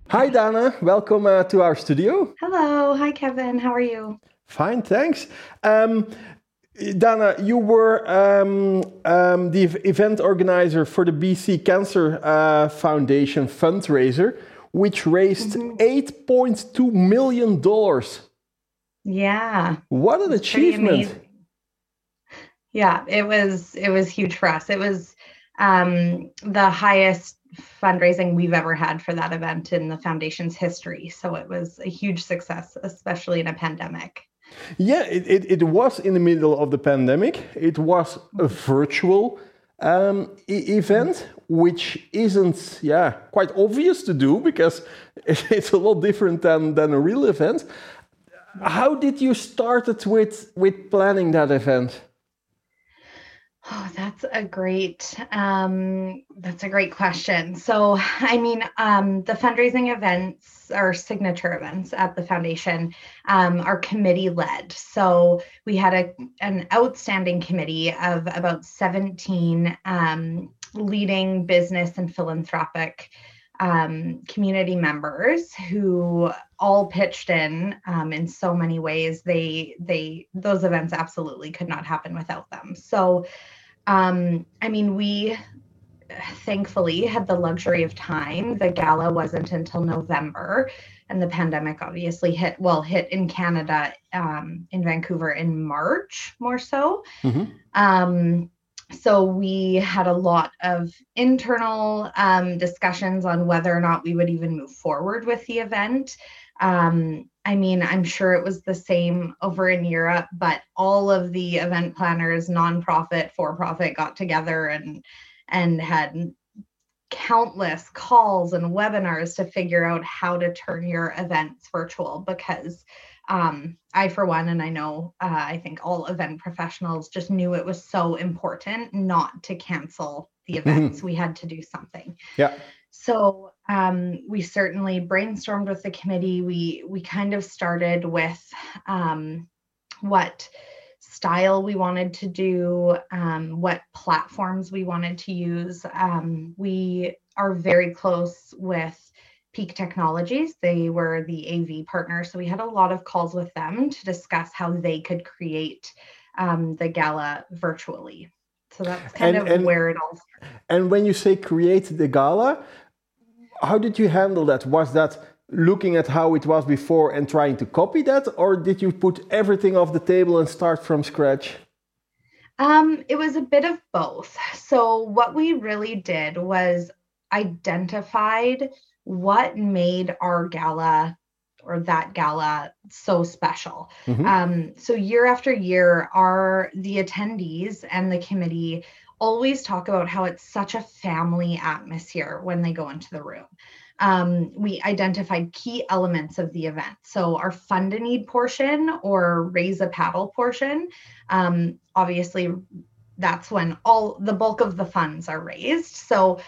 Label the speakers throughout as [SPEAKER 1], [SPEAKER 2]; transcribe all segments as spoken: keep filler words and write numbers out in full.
[SPEAKER 1] Hi, Dana. Welcome uh, to our studio.
[SPEAKER 2] Hello. Hi, Kevin. How are you?
[SPEAKER 1] Fine, thanks. Um, Dana, you were um, um, the event organizer for the B C Cancer uh, Foundation fundraiser, which raised
[SPEAKER 2] hmm
[SPEAKER 1] eight point two million dollars.
[SPEAKER 2] Yeah,
[SPEAKER 1] What an
[SPEAKER 2] it's pretty
[SPEAKER 1] achievement!
[SPEAKER 2] amazing. Yeah, it was it was huge for us. It was um, the highest fundraising we've ever had for that event in the foundation's history. So it was a huge success, especially in a pandemic.
[SPEAKER 1] Yeah, it, it, it was in the middle of the pandemic. It was a virtual um, e-
[SPEAKER 2] Mhm.
[SPEAKER 1] event, which isn't, yeah, quite obvious to do because it's a lot different than, than a real event.
[SPEAKER 2] Yeah.
[SPEAKER 1] How did you start it with, with planning that event?
[SPEAKER 2] Oh, that's a great um, that's a great question. So, I mean, um, the fundraising events or signature events at the foundation um, are committee led. So we had a an outstanding committee of about seventeen um, leading business and philanthropic um, community members who all pitched in um, in so many ways. They they those events absolutely could not happen without them. So um, I mean, we thankfully had the luxury of time. The gala wasn't until November, and the pandemic obviously hit, well, hit in Canada, um, in Vancouver in March more so.
[SPEAKER 1] Mm-hmm.
[SPEAKER 2] Um, so we had a lot of internal um, discussions on whether or not we would even move forward with the event. Um, I mean, I'm sure it was the same over in Europe, but all of the event planners, nonprofit, for-profit, got together and and had countless calls and webinars to figure out how to turn your events virtual because um, I, for one, and I know uh, I think all event professionals just knew it was so important not to cancel the events.
[SPEAKER 1] Mm-hmm.
[SPEAKER 2] We had to do something.
[SPEAKER 1] Yeah.
[SPEAKER 2] So um, we certainly brainstormed with the committee. We we kind of started with um, what style we wanted to do, um, what platforms we wanted to use. Um, we are very close with Peak Technologies. They were the A V partner. So we had a lot of calls with them to discuss how they could create um, the gala virtually. So that's kind
[SPEAKER 1] And
[SPEAKER 2] of
[SPEAKER 1] and
[SPEAKER 2] where it all started.
[SPEAKER 1] and when you say create the gala, how did you handle that? Was that looking at how it was before and trying to copy that, or did you put everything off the table and start from scratch?
[SPEAKER 2] Um, it was a bit of both. So what we really did was identified what made our gala or that gala so special.
[SPEAKER 1] Mm-hmm.
[SPEAKER 2] Um, so year after year, our the attendees and the committee always talk about how it's such a family atmosphere when they go into the room. Um, we identified key elements of the event. So our fund a need portion or raise a paddle portion, um, obviously that's when all the bulk of the funds are raised. So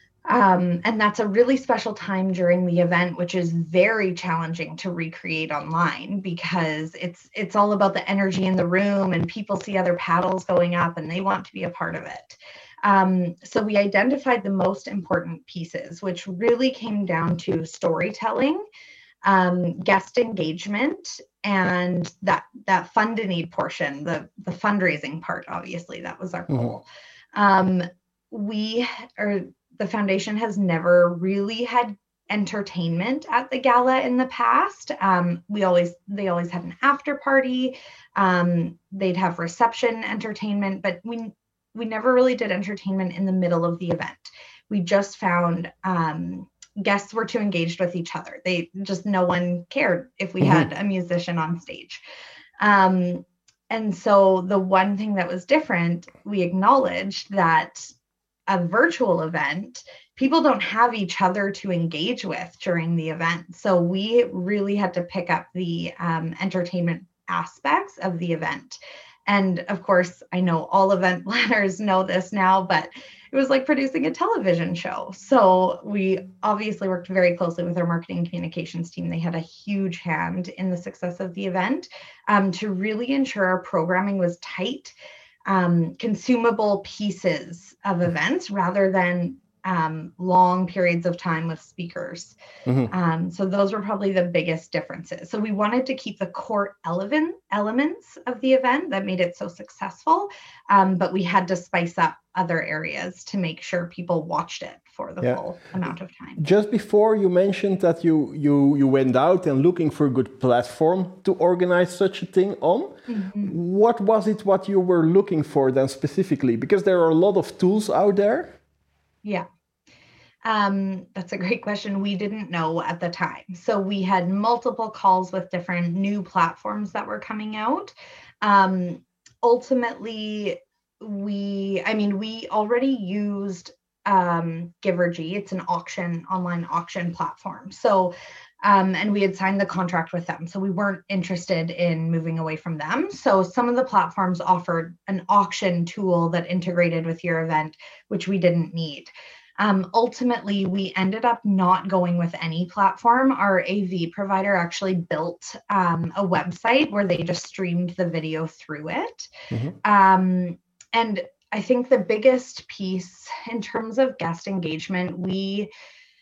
[SPEAKER 2] um, and that's a really special time during the event, which is very challenging to recreate online because it's it's all about the energy in the room and people see other paddles going up and they want to be a part of it. Um, so we identified the most important pieces, which really came down to storytelling, um, guest engagement, and that that fund a need portion, the the fundraising part. Obviously, that was our
[SPEAKER 1] Mm-hmm.
[SPEAKER 2] goal. Um, we or the foundation has never really had entertainment at the gala in the past. Um, we always they always had an after party. Um, they'd have reception entertainment, but we we never really did entertainment in the middle of the event. We just found um, guests were too engaged with each other. They just no one cared if we had
[SPEAKER 1] Mm-hmm.
[SPEAKER 2] a musician on stage. Um, and so the one thing that was different, we acknowledged that a virtual event, people don't have each other to engage with during the event. So we really had to pick up the um, entertainment aspects of the event. And of course, I know all event planners know this now, but it was like producing a television show. So we obviously worked very closely with our marketing and communications team. They had a huge hand in the success of the event um, to really ensure our programming was tight, um, consumable pieces of events rather than um, long periods of time with speakers.
[SPEAKER 1] Mm-hmm.
[SPEAKER 2] Um, so those were probably the biggest differences. So we wanted to keep the core element, elements of the event that made it so successful, um, but we had to spice up other areas to make sure people watched it for the
[SPEAKER 1] Yeah.
[SPEAKER 2] full amount of time.
[SPEAKER 1] Just before you mentioned that you, you, you went out and looking for a good platform to organize such a thing on. Mm-hmm. What was it what you were looking for then specifically? Because there are a lot of tools out there.
[SPEAKER 2] Yeah. Um, that's a great question. We didn't know at the time. So we had multiple calls with different new platforms that were coming out. Um, ultimately, we, I mean, we already used um, Givergy. It's an auction, online auction platform. So, um, and we had signed the contract with them. So we weren't interested in moving away from them. So some of the platforms offered an auction tool that integrated with your event, which we didn't need. Um, ultimately, we ended up not going with any platform. Our A V provider actually built um, a website where they just streamed the video through it. Mm-hmm. Um, and I think the biggest piece in terms of guest engagement, we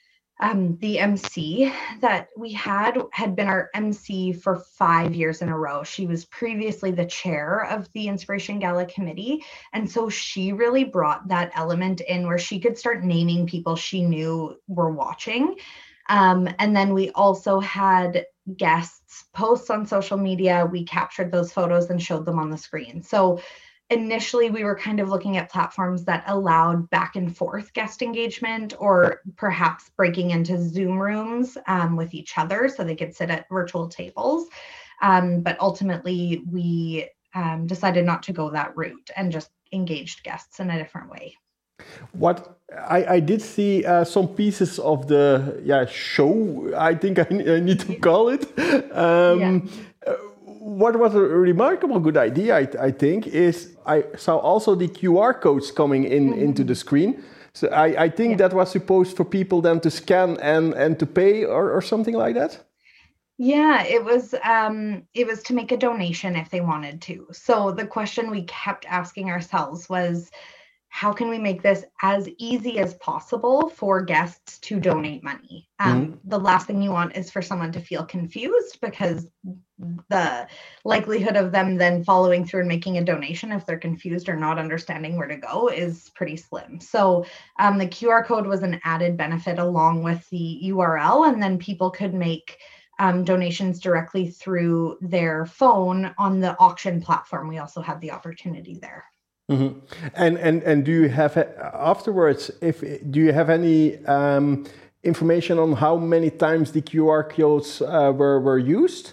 [SPEAKER 2] Um, the M C that we had had been our M C for five years in a row. She was previously the chair of the Inspiration Gala committee. And so she really brought that element in where she could start naming people she knew were watching. Um, and then we also had guests posts on social media. We captured those photos and showed them on the screen. So initially, we were kind of looking at platforms that allowed back and forth guest engagement, or perhaps breaking into Zoom rooms um, with each other so they could sit at virtual tables. Um, but ultimately, we um, decided not to go that route and just engaged guests in a different way.
[SPEAKER 1] What I, I did see uh, some pieces of the yeah show, I think I, I need to call it. Um, yeah. uh, What was a remarkable good idea, I, I think, is I saw also the Q R codes coming in mm-hmm. into the screen. So I, I think yeah. that was supposed for people then to scan and, and to pay or, or something like that.
[SPEAKER 2] Yeah, it was um, it was to make a donation if they wanted to. So the question we kept asking ourselves was, how can we make this as easy as possible for guests to donate money? Um, mm-hmm. The last thing you want is for someone to feel confused, because the likelihood of them then following through and making a donation, if they're confused or not understanding where to go, is pretty slim. So um, the Q R code was an added benefit along with the U R L, and then people could make um, donations directly through their phone on the auction platform. We also had the opportunity there.
[SPEAKER 1] Mm-hmm. And and and do you have afterwards? If do you have any um, information on how many times the Q R codes uh, were were used?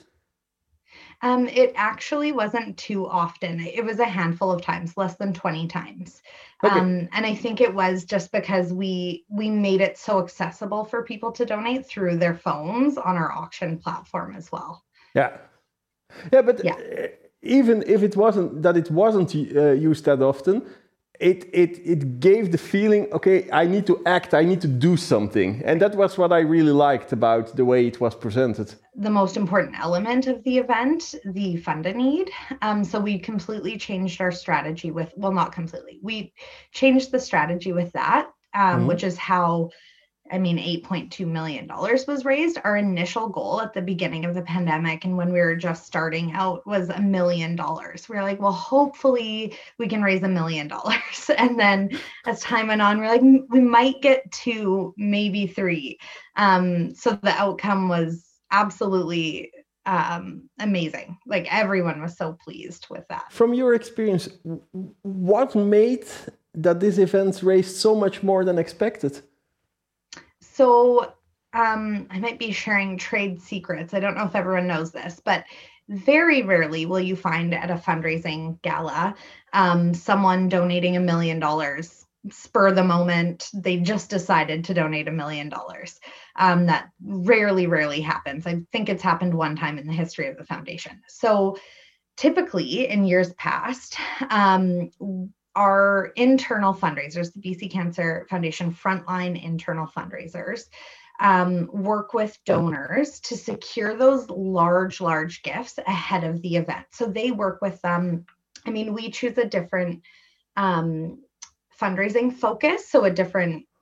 [SPEAKER 2] Um, it actually wasn't too often. It was a handful of times, less than twenty times. Okay. Um, and I think it was just because we we made it so accessible for people to donate through their phones on our auction platform as well.
[SPEAKER 1] Yeah, yeah, but.
[SPEAKER 2] Yeah.
[SPEAKER 1] Even if it wasn't that it wasn't uh, used that often, it, it it gave the feeling, okay, I need to act, I need to do something. And that was what I really liked about the way it was presented.
[SPEAKER 2] The most important element of the event, the fund a need. Um, so we completely changed our strategy with, well, not completely. We changed the strategy with that, um, mm-hmm. which is how I mean, eight point two million dollars was raised. Our initial goal at the beginning of the pandemic and when we were just starting out was a million dollars. We were like, well, hopefully we can raise a million dollars. And then as time went on, we're like, we might get two, maybe three. Um, so the outcome was absolutely um, amazing. Like everyone was so pleased with that.
[SPEAKER 1] From your experience, what made that this event raised so much more than expected?
[SPEAKER 2] So um, I might be sharing trade secrets. I don't know if everyone knows this, but very rarely will you find at a fundraising gala um, someone donating a million dollars, spur the moment. They just decided to donate a million dollars. Um, that rarely, rarely happens. I think it's happened one time in the history of the foundation. So typically in years past, um, our internal fundraisers, the B C Cancer Foundation frontline internal fundraisers, um, work with donors to secure those large, large gifts ahead of the event. So they work with them. I mean, we choose a different um, fundraising focus, so a different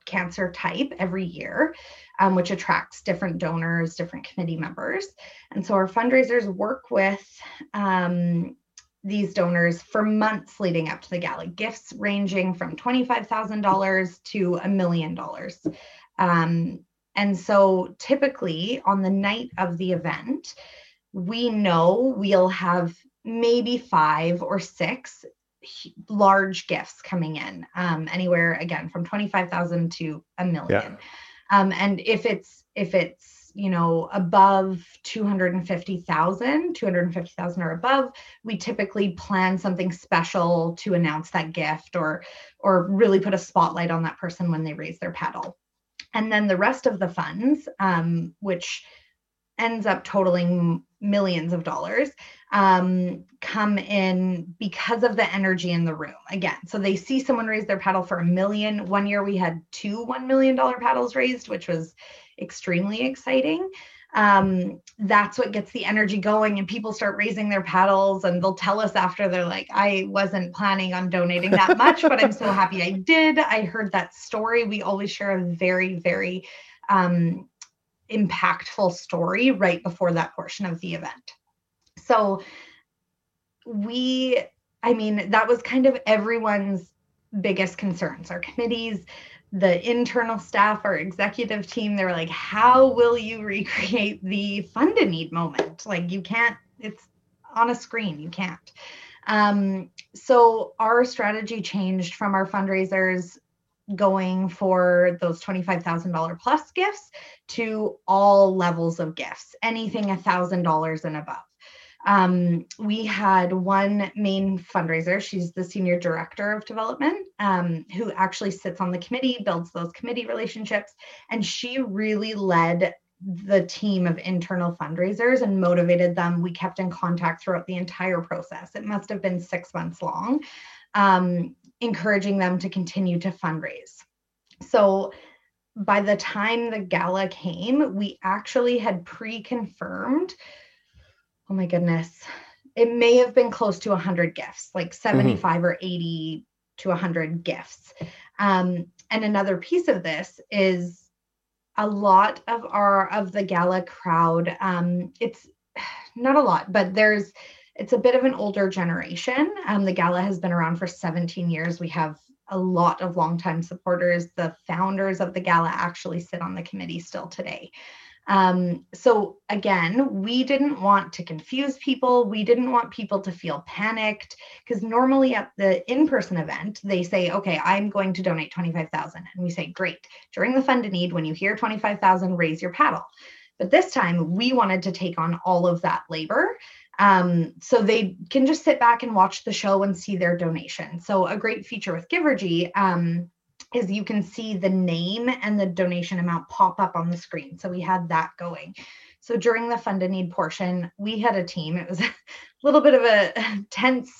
[SPEAKER 2] cancer type every year, um, which attracts different donors, different committee members. And so our fundraisers work with um, these donors for months leading up to the gala, gifts ranging from twenty-five thousand dollars to a million dollars. Um, and so typically on the night of the event, we know we'll have maybe five or six large gifts coming in, um, anywhere again from twenty-five thousand to a million. Yeah. Um, and if it's if it's you know above two hundred fifty thousand, two hundred fifty thousand or above, we typically plan something special to announce that gift or or really put a spotlight on that person when they raise their paddle. And then the rest of the funds, um, which ends up totaling millions of dollars, um, come in because of the energy in the room. Again, so they see someone raise their paddle for a million. One year we had two one million dollars paddles raised, which was extremely exciting. Um, that's what gets the energy going, and people start raising their paddles, and they'll tell us after, they're like, I wasn't planning on donating that much, but I'm so happy I did. I heard that story. We always share a very, very um, impactful story right before that portion of the event. So we, I mean, that was kind of everyone's biggest concerns. Our committees, the internal staff, our executive team, they were like, how will you recreate the fund a need moment? Like, you can't, it's on a screen, you can't. Um, so our strategy changed from our fundraisers going for those twenty-five thousand dollars plus gifts to all levels of gifts, anything one thousand dollars and above. Um, we had one main fundraiser. She's the senior director of development, um, who actually sits on the committee, builds those committee relationships. And she really led the team of internal fundraisers and motivated them. We kept in contact throughout the entire process. It must have been six months long, um, encouraging them to continue to fundraise. So by the time the gala came, we actually had pre-confirmed, oh my goodness, it may have been close to one hundred gifts, like seventy-five mm-hmm. or eighty to one hundred gifts. Um, and another piece of this is a lot of our, of the gala crowd, um, it's not a lot, but there's, it's a bit of an older generation. Um, the gala has been around for seventeen years. We have a lot of longtime supporters. The founders of the gala actually sit on the committee still today. Um, so again, we didn't want to confuse people. We didn't want people to feel panicked, because normally at the in-person event, they say, okay, I'm going to donate twenty-five thousand. And we say, great. During the fund a need, when you hear twenty-five thousand, raise your paddle. But this time we wanted to take on all of that labor. Um, so they can just sit back and watch the show and see their donation. So a great feature with Givergy, um, is you can see the name and the donation amount pop up on the screen. So we had that going. So during the fund a need portion, we had a team. It was a little bit of a tense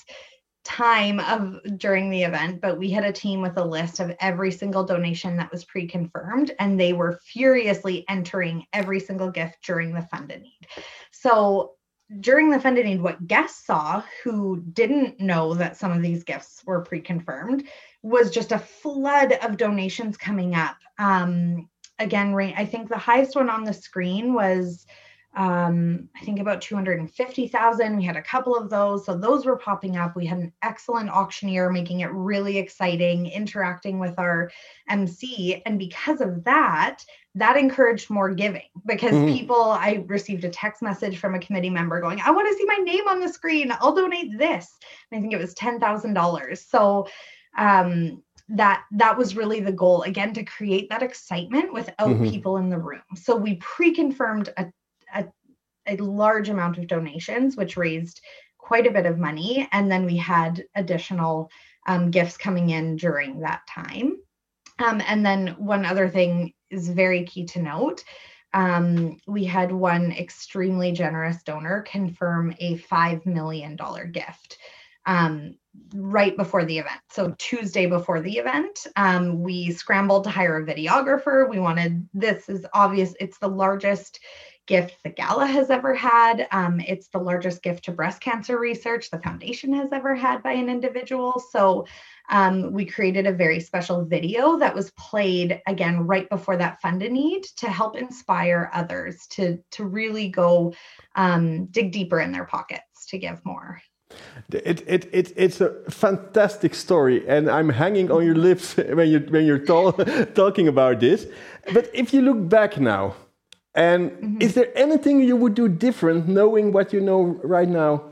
[SPEAKER 2] time of during the event, but we had a team with a list of every single donation that was pre-confirmed, and they were furiously entering every single gift during the fund a need. So during the fund a need, what guests saw who didn't know that some of these gifts were pre-confirmed was just a flood of donations coming up. Um, again, I think the highest one on the screen was, um, I think about two hundred fifty thousand. We had a couple of those. So those were popping up. We had an excellent auctioneer making it really exciting, interacting with our M C. And because of that, that encouraged more giving, because mm-hmm. people, I received a text message from a committee member going, I want to see my name on the screen. I'll donate this. And I think it was ten thousand dollars. So um, that that was really the goal, again, to create that excitement without mm-hmm. people in the room. So we pre-confirmed a, a, a large amount of donations, which raised quite a bit of money. And then we had additional um, gifts coming in during that time. Um, and then one other thing is very key to note. Um, we had one extremely generous donor confirm a five million dollars gift um, right before the event. So Tuesday before the event, um, we scrambled to hire a videographer. We wanted, this is obvious, it's the largest gift the gala has ever had. Um, it's the largest gift to breast cancer research the foundation has ever had by an individual. So um, we created a very special video that was played again right before that fund a need to help inspire others to, to really go um, dig deeper in their pockets to give more.
[SPEAKER 1] It, it, it, it's a fantastic story, and I'm hanging on your lips when, you, when you're talk, talking about this. But if you look back now, and mm-hmm. is there anything you would do different knowing what you know right now?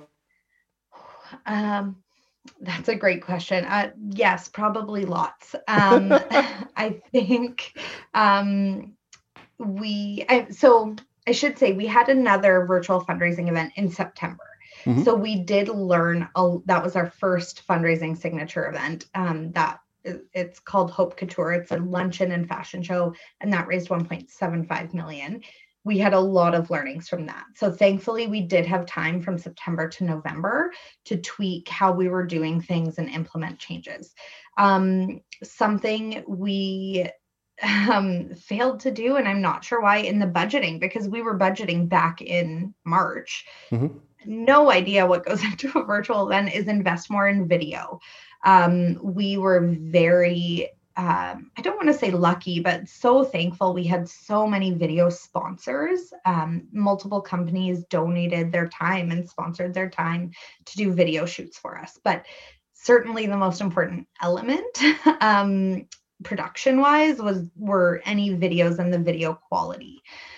[SPEAKER 2] Um, that's a great question. Uh, yes, probably lots. Um, I think um, we, I, so I should say we had another virtual fundraising event in September. Mm-hmm. So we did learn, a, that was our first fundraising signature event. Um, that it's called Hope Couture. It's a luncheon and fashion show, and that raised one point seven five million. We had a lot of learnings from that. So thankfully we did have time from September to November to tweak how we were doing things and implement changes. Um, something we um, failed to do, and I'm not sure why, in the budgeting, because we were budgeting back in March. Mm-hmm. No idea what goes into a virtual event, is invest more in video. Um, we were very, um, I don't want to say lucky, but so thankful. We had so many video sponsors. Um, multiple companies donated their time and sponsored their time to do video shoots for us. But certainly the most important element, um, production wise, was were any videos and the video quality.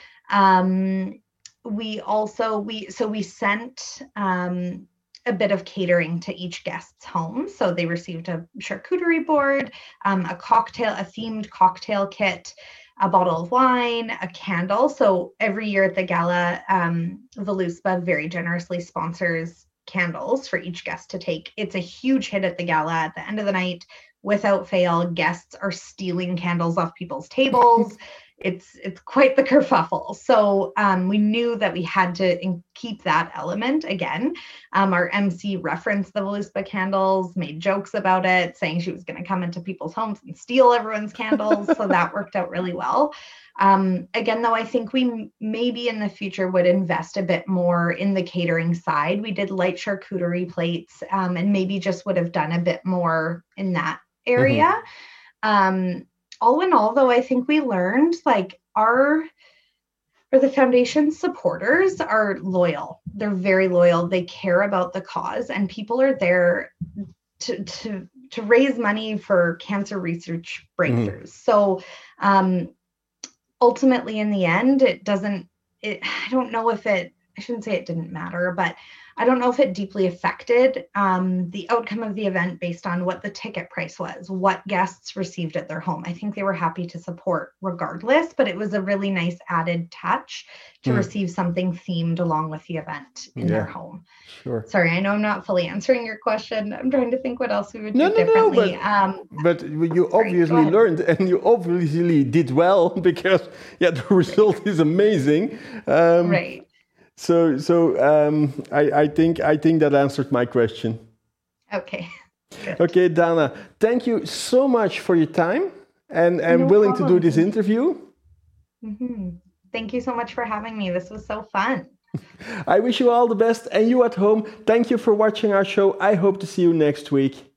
[SPEAKER 2] Um, We also, we, so we sent um, a bit of catering to each guest's home. So they received a charcuterie board, um, a cocktail, a themed cocktail kit, a bottle of wine, a candle. So every year at the gala, um, Voluspa very generously sponsors candles for each guest to take. It's a huge hit at the gala. At the end of the night, without fail, guests are stealing candles off people's tables. It's it's quite the kerfuffle. So um, we knew that we had to in- keep that element again. Um, our M C referenced the Voluspa candles, made jokes about it, saying she was going to come into people's homes and steal everyone's candles. So that worked out really well. Um, again, though, I think we m- maybe in the future would invest a bit more in the catering side. We did light charcuterie plates, um, and maybe just would have done a bit more in that area. Mm-hmm. Um, all in all, though, I think we learned like our, or the foundation's supporters are loyal. They're very loyal. They care about the cause, and people are there to to to raise money for cancer research breakthroughs. Mm-hmm. So um, ultimately, in the end, it doesn't. It, I don't know if it. I shouldn't say it didn't matter, but I don't know if it deeply affected um, the outcome of the event based on what the ticket price was, what guests received at their home. I think they were happy to support regardless, but it was a really nice added touch to mm. receive something themed along with the event in yeah, their home.
[SPEAKER 1] Sure.
[SPEAKER 2] Sorry, I know I'm not fully answering your question. I'm trying to think what else we would
[SPEAKER 1] no,
[SPEAKER 2] do
[SPEAKER 1] no,
[SPEAKER 2] differently.
[SPEAKER 1] No, but,
[SPEAKER 2] um,
[SPEAKER 1] but you sorry, obviously learned, and you obviously did well, because yeah, the result is amazing. Um,
[SPEAKER 2] right.
[SPEAKER 1] So, so um, I, I think I think that answered my question.
[SPEAKER 2] Okay. Good.
[SPEAKER 1] Okay, Dana, thank you so much for your time and, and
[SPEAKER 2] no
[SPEAKER 1] willing
[SPEAKER 2] problem.
[SPEAKER 1] to do this interview.
[SPEAKER 2] Mm-hmm. Thank you so much for having me. This was so fun.
[SPEAKER 1] I wish you all the best, and you at home, thank you for watching our show. I hope to see you next week.